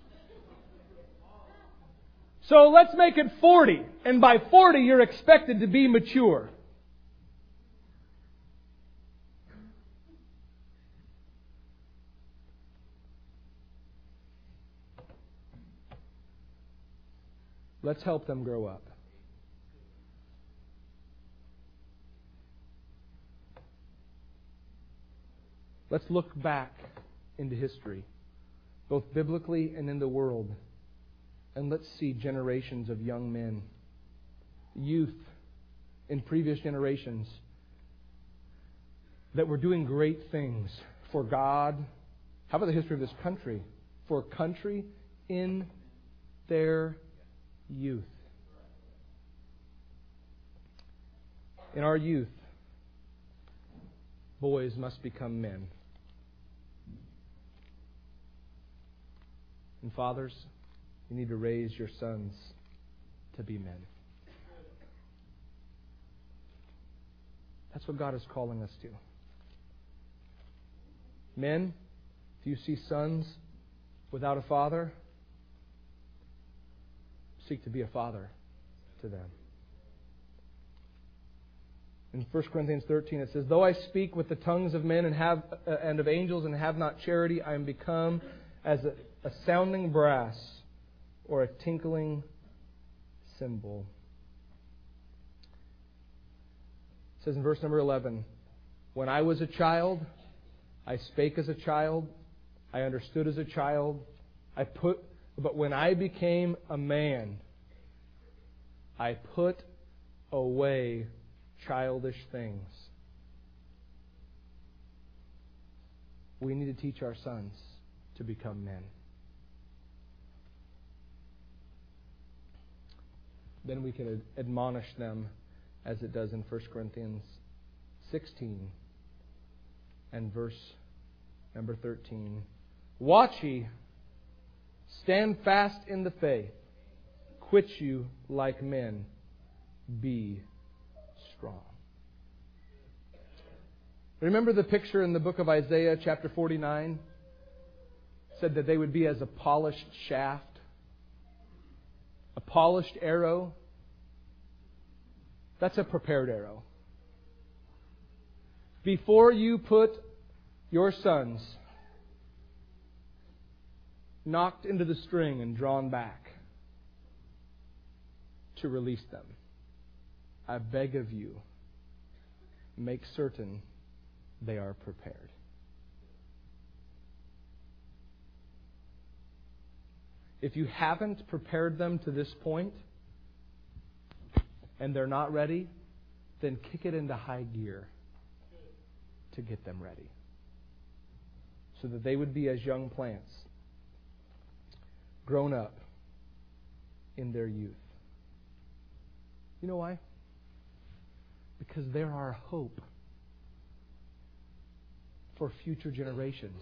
So let's make it 40. And by 40, you're expected to be mature. Let's help them grow up. Let's look back into history, both biblically and in the world, and let's see generations of young men, youth in previous generations that were doing great things for God. How about the history of this country? For a country in their youth. In our youth, boys must become men. And fathers, you need to raise your sons to be men. That's what God is calling us to. Men, if you see sons without a father, seek to be a father to them. In 1 Corinthians 13 it says, "Though I speak with the tongues of men and of angels and have not charity, I am become as a sounding brass or a tinkling cymbal." It says in verse number 11, "When I was a child, I spake as a child, I understood as a child, but when I became a man, I put away childish things." We need to teach our sons to become men. Then we can admonish them as it does in 1 Corinthians 16 and verse number 13. "Watch ye, stand fast in the faith, quit you like men, be strong." Remember the picture in the book of Isaiah, chapter 49? It said that they would be as a polished shaft, a polished arrow. That's a prepared arrow. Before you put your sons knocked into the string and drawn back to release them, I beg of you, make certain they are prepared. If you haven't prepared them to this point and they're not ready, then kick it into high gear to get them ready, so that they would be as young plants, grown up in their youth. You know why? Because they're our hope for future generations.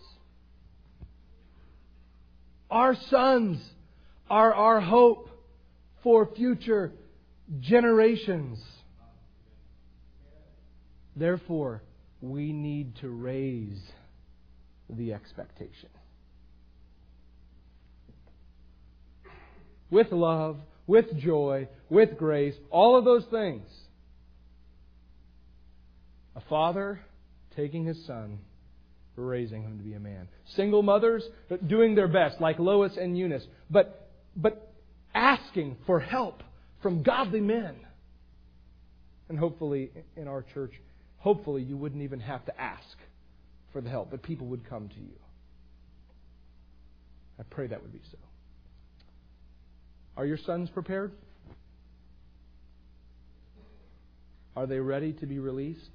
Our sons are our hope for future generations. Therefore, we need to raise the expectation. With love, with joy, with grace, all of those things. A father taking his son, raising him to be a man. Single mothers doing their best, like Lois and Eunice, but asking for help from godly men. And hopefully in our church, hopefully you wouldn't even have to ask for the help, but people would come to you. I pray that would be so. Are your sons prepared? Are they ready to be released?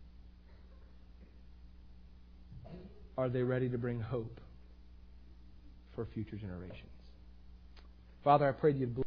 Are they ready to bring hope for future generations? Father, I pray you'd bless